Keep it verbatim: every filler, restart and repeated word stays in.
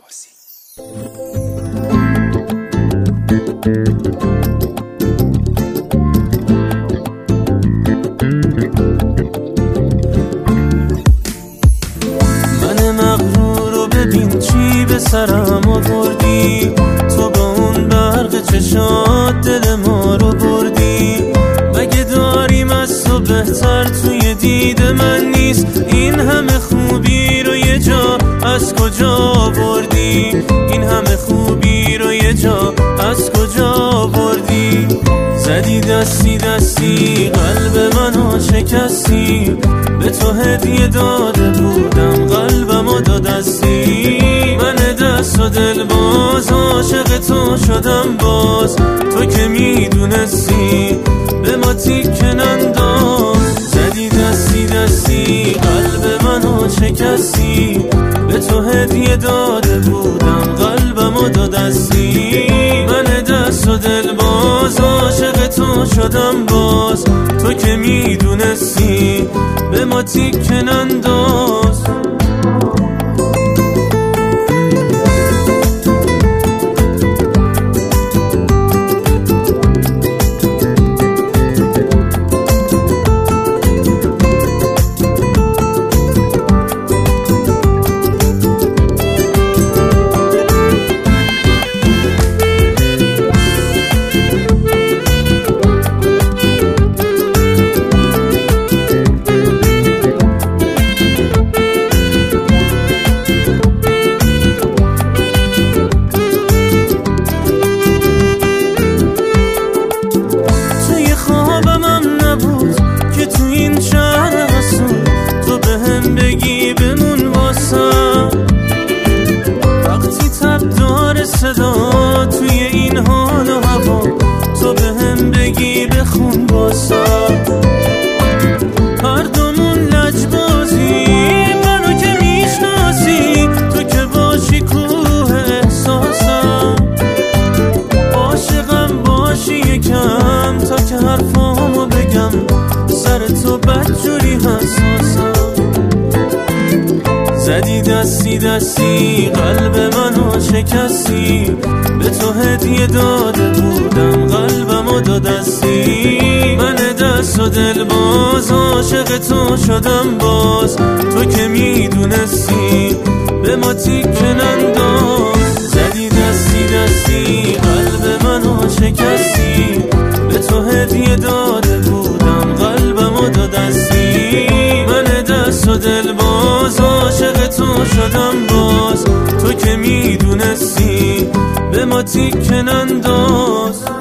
عباسی. من مغرور رو ببین چی به سرم آوردی، تو با اون برق چشات دل ما رو بردی. مگه داریم از تو بهتر توی دید من نیست؟ این همه خوبی رو یه جا از کجا آوردی؟ این همه خوبی رو یه جا از کجا آوردی؟ زدی دستی دستی قلب منو شکستی، به تو هدیه داده بودم قلبمو دادستی. من دست و دل باز عاشق تو شدم باز، تو که میدونستی به ما تیکه ننداز. زدی دستی دستی قلب منو شکستی، به تو هدیه داده بودم قلبمو دادستی. من دست و دل باز عاشق تو شدم باز، تو که میدونستی به ما تیکه ننداز. صدا توی این حال و هوا، تو به هم بگی بخون باسا. هر دومون لجبازی منو که میشناسی، تو که باشی کوه احساسم. عاشقم باشی یکم تا که حرفامو بگم، سر تو بدجوری حساسم. زدی دستی دستی قلب منو شکستی، به تو هدیه داده بودم قلبمو دادستی. من دست و دل باز عاشق تو شدم باز، تو که میدونستی به ما تیکه ننداز. زدی دستی دستی قلب منو شکستی، به تو هدیه داده بودم قلبمو دادستی. من دست و دل باز عاشق تو شدم باز، تو که میدونستی به ما تیکه ننداز.